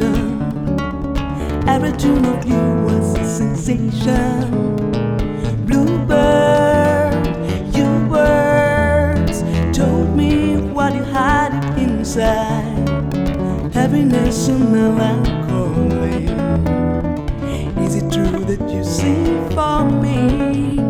station. Every tune of you was a sensation. Bluebird, your words told me what you had inside. Happiness and melancholy. Is it true that you sing for me?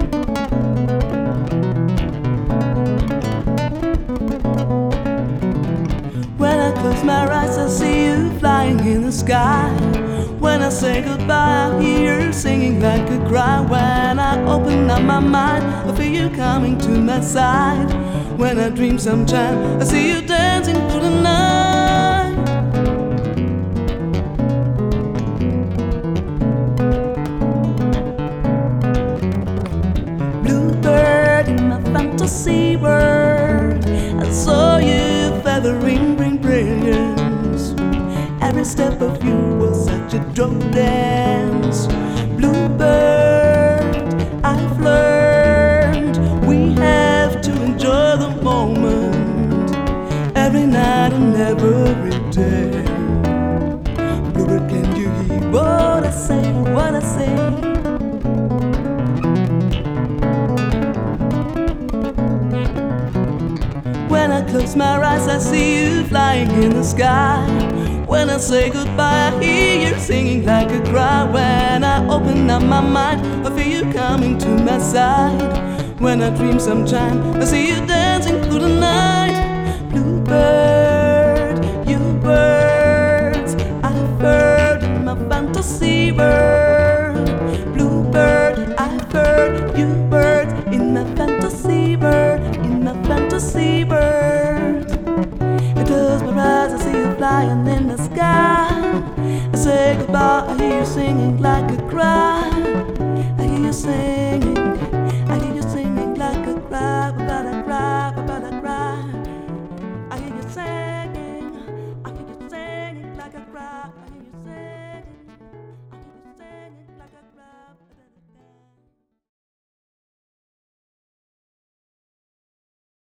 When I close my eyes, I see you flying in the sky. When I say goodbye, I hear you singing like a cry. When I open up my mind, I feel you coming to my side. When I dream sometime, I see you dancing through the night. Bluebird in my fantasy world, I saw you feathering green brilliance. Every step of you was such a drone dance. Bluebird, I've learned we have to enjoy the moment, every night and every day. Bluebird, can you hear what I say, what I say? When I close my eyes, I see you flying in the sky. When I say goodbye, I hear you singing like a cry. When I open up my mind, I feel you coming to my side. When I dream sometime, I see you dancing through the night. Bluebird, your words I've heard in my fantasy world. Bluebird, I've heard your words in my fantasy world, in my fantasy world. I close my eyes, I see you flying in the sky. I say goodbye, I hear you singing like a cry.